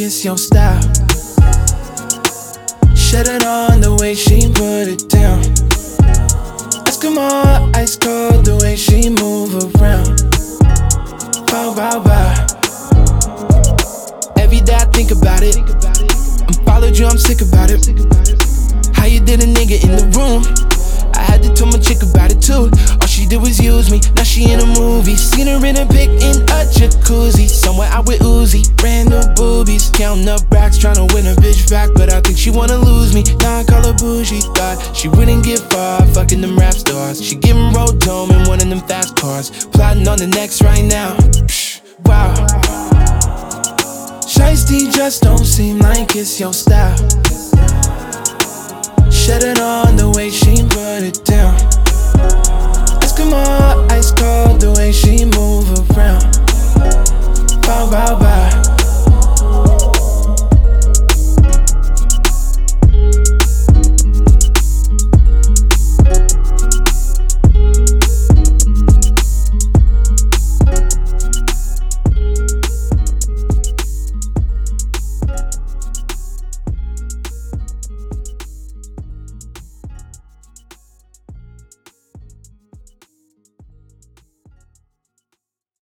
it's your style. Shut it on the way she put it down. Eskimo, ice cold the way she move around. Bow, bow, bow. Every day I think about it. I followed you, I'm sick about it. How you did a nigga in the room? I had to tell my chick about it too. All she did was use me, now she in a movie. Seen her in a pic in a jacuzzi, somewhere out with Uzi. Brand new boobies, counting up racks, tryna win a bitch back, but I think she wanna lose me. Now I call her bougie, thought she wouldn't get far, fucking them rap stars. She giving road dome in one of them fast cars, plotting on the next right now. Wow. Shiesty just don't seem like it's your style. Shut it on the way she put it down. Eskimo, ice cold the way she